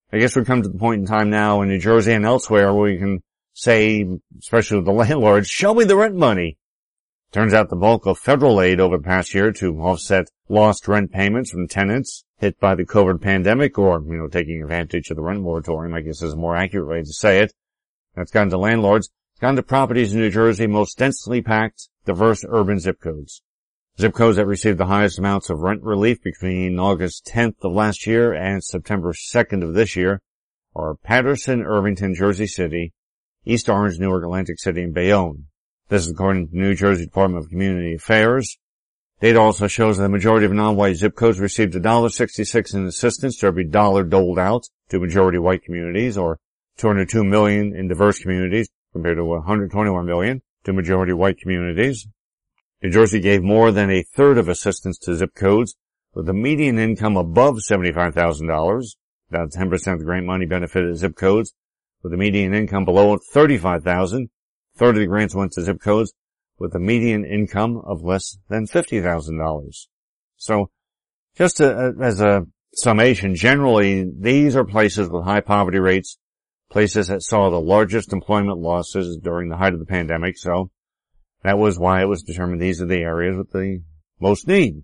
I guess we've come to the point in time now in New Jersey and elsewhere where we can say, especially with the landlords, show me the rent money. Turns out the bulk of federal aid over the past year to offset lost rent payments from tenants hit by the COVID pandemic or, taking advantage of the rent moratorium, I guess is a more accurate way to say it. That's gone to landlords. It's gone to properties in New Jersey, most densely packed, diverse urban zip codes. Zip codes that received the highest amounts of rent relief between August 10th of last year and September 2nd of this year are Paterson, Irvington, Jersey City, East Orange, Newark, Atlantic City, and Bayonne. This is according to the New Jersey Department of Community Affairs. Data also shows that the majority of non-white zip codes received $1.66 in assistance to every dollar doled out to majority white communities, or $202 million in diverse communities compared to $121 million to majority white communities. New Jersey gave more than a third of assistance to zip codes with a median income above $75,000. About 10% of the grant money benefited zip codes with a median income below $35,000. A third of the grants went to zip codes with a median income of less than $50,000. So, just as a summation, generally, these are places with high poverty rates, places that saw the largest employment losses during the height of the pandemic, so that was why it was determined these are the areas with the most need.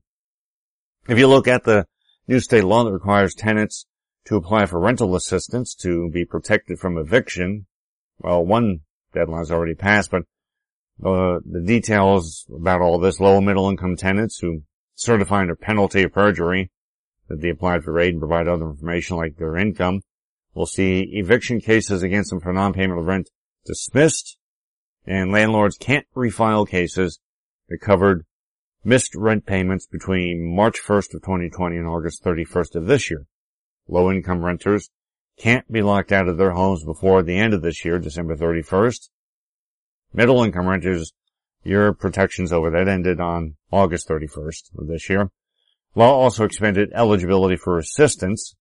If you look at the new state law that requires tenants to apply for rental assistance to be protected from eviction, well, one deadline's already passed, but the details about all this, low and middle income tenants who certify under penalty of perjury that they applied for aid and provide other information like their income, will see eviction cases against them for non-payment of rent dismissed, and landlords can't refile cases that covered missed rent payments between March 1st of 2020 and August 31st of this year. Low-income renters can't be locked out of their homes before the end of this year, December 31st. Middle-income renters, your protections over that ended on August 31st of this year. Law also expanded eligibility for assistance.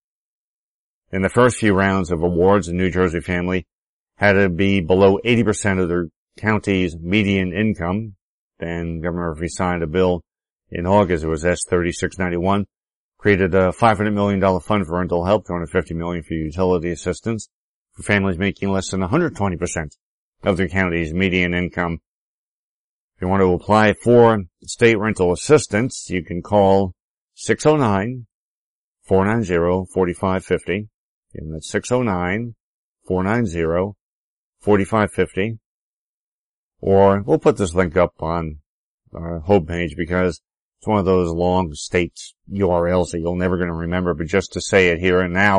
In the first few rounds of awards, a New Jersey family had to be below 80% of their county's median income. Then Governor Murphy signed a bill in August. It was S-3691. Created a $500 million fund for rental help, $250 million for utility assistance for families making less than 120% of their county's median income. If you want to apply for state rental assistance, you can call 609-490-4550. And that's 609-490-4550. Or we'll put this link up on our homepage because it's one of those long state URLs that you're never going to remember, but just to say it here and now,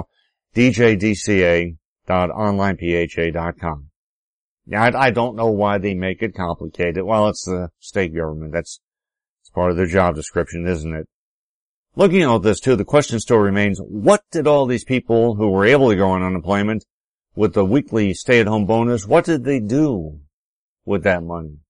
djdca.onlinepha.com. Yeah, I don't know why they make it complicated. Well, it's the state government. It's part of their job description, isn't it? Looking at all this too, the question still remains, what did all these people who were able to go on unemployment with the weekly stay-at-home bonus, what did they do with that money?